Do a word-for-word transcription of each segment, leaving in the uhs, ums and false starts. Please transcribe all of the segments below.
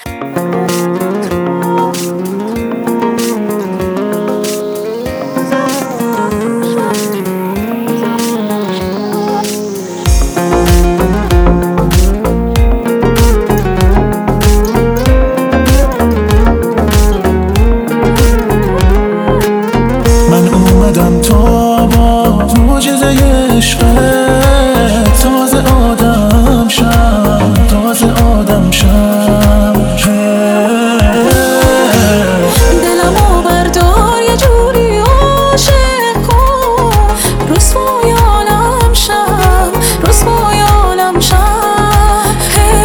اومدم تا با معجزه عشقت تازه آدم شم، تازه آدم شم. دلمو بردار یه جوری عاشق کن، رسوای عالم شم، رسوای عالم شم.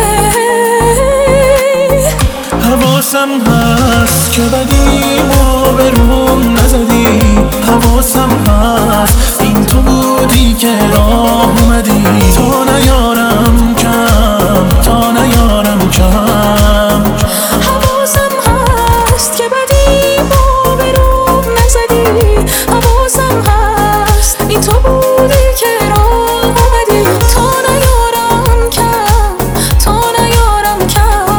حواسم هست که بدیمو به روم نزدی، حواسم هست این تو بودی که راه اومدی. تا نیارم کم، تا نیارم کم. حواسم هست که بدیمو به روم نزدی، حواسم هست این تو بودی که راه اومدی. تا نیارم کم، تا نیارم کم.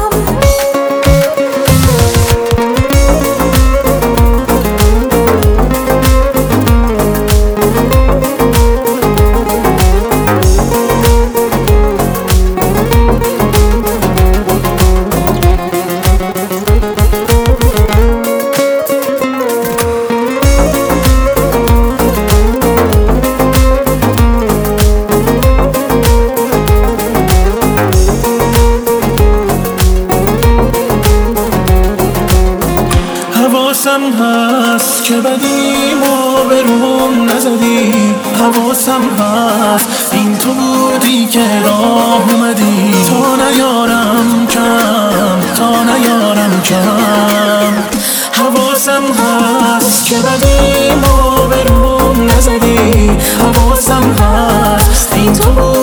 حواسم هست که بدیمو به روم نزدی، حواسم هست این تو بودی که راه اومدی. تا نیارم کم، تا نیارم کم. حواسم هست که بدیمو به روم نزدی، حواسم هست این تو بودی